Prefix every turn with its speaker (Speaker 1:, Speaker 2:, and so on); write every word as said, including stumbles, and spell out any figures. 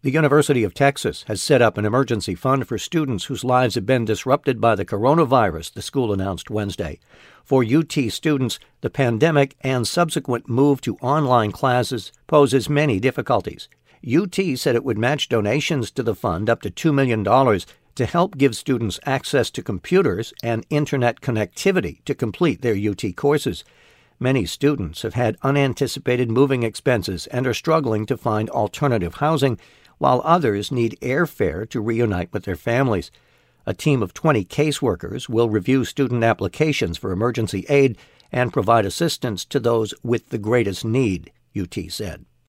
Speaker 1: The University of Texas has set up an emergency fund for students whose lives have been disrupted by the coronavirus, the school announced Wednesday. For U T students, the pandemic and subsequent move to online classes poses many difficulties. U T said it would match donations to the fund up to two million dollars to help give students access to computers and internet connectivity to complete their U T courses. Many students have had unanticipated moving expenses and are struggling to find alternative housing, while others need airfare to reunite with their families. A team of twenty caseworkers will review student applications for emergency aid and provide assistance to those with the greatest need, U T said.